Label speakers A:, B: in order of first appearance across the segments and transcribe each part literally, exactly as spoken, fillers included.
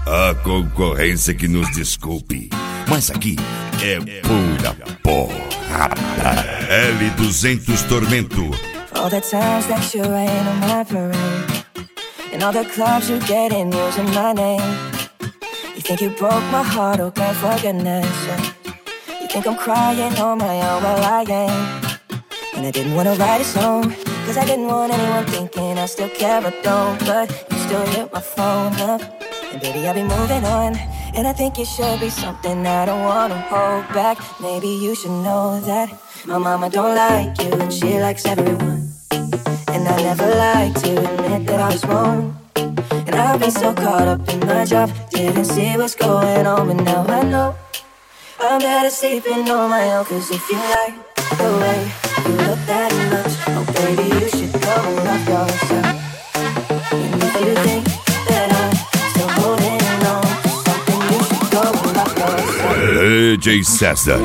A: A concorrência que nos desculpe, mas aqui é pura porrada. L duzentos Tormento.
B: All the times that you rain on my parade, and all the clubs you get in using my name. You think you broke my heart, oh girl, for goodness sake. You think I'm crying on my own, well I ain't. And I didn't wanna write a song, cause I didn't want anyone thinking I still care or don't. But you still hit my phone up, and baby I'll be moving on. And I think it should be something I don't wanna hold back. Maybe you should know that my mama don't like you and she likes everyone. And I never like to admit that I was wrong. And I've been so caught up in my job, didn't see what's going on, but now I know I'm better sleeping on my own. Cause if you like the way you look that much, oh baby you should go and love yourself. And if you think that I'm still holding on to something, you should go and love yourself.
A: D J César.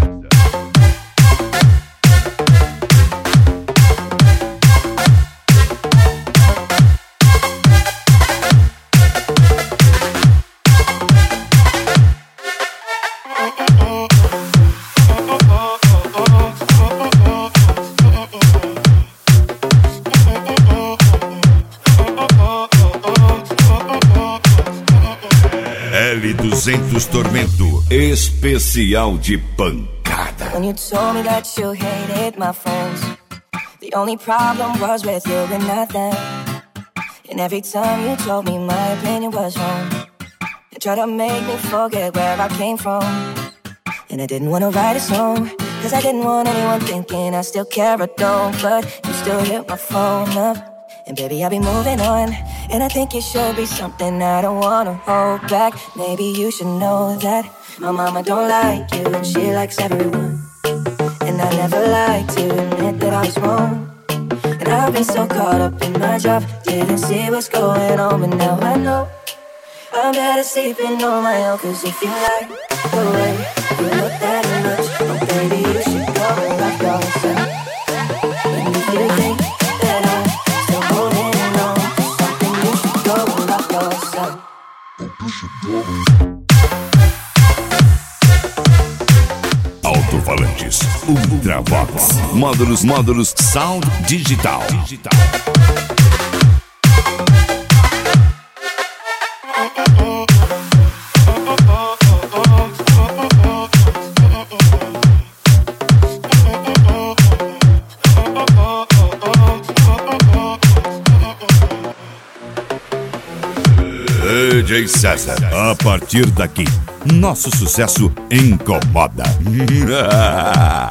A: L duzentos Tormento, especial de pancada.
B: When you told me that you hated my friends, the only problem was with you and not them. And every time you told me my opinion was wrong, you tried to make me forget where I came from. And I didn't wanna write a song, cause I didn't want anyone thinking I still care or don't. But you still hit my phone up, and baby I'll be moving on. And I think it should be something I don't wanna hold back. Maybe you should know that my mama don't like you and she likes everyone. And I never like to admit that I was wrong. And I've been so caught up in my job, didn't see what's going on, but now I know I'm better sleeping on my own. Cause if you like the way you look that much, oh baby you should go and love yourself. And if you think that I'm still holding on to something, you should go and love yourself.
A: Alto-falantes Ultravox, módulos, módulos Sound Digital. Digital. D J César, a partir daqui, nosso sucesso incomoda.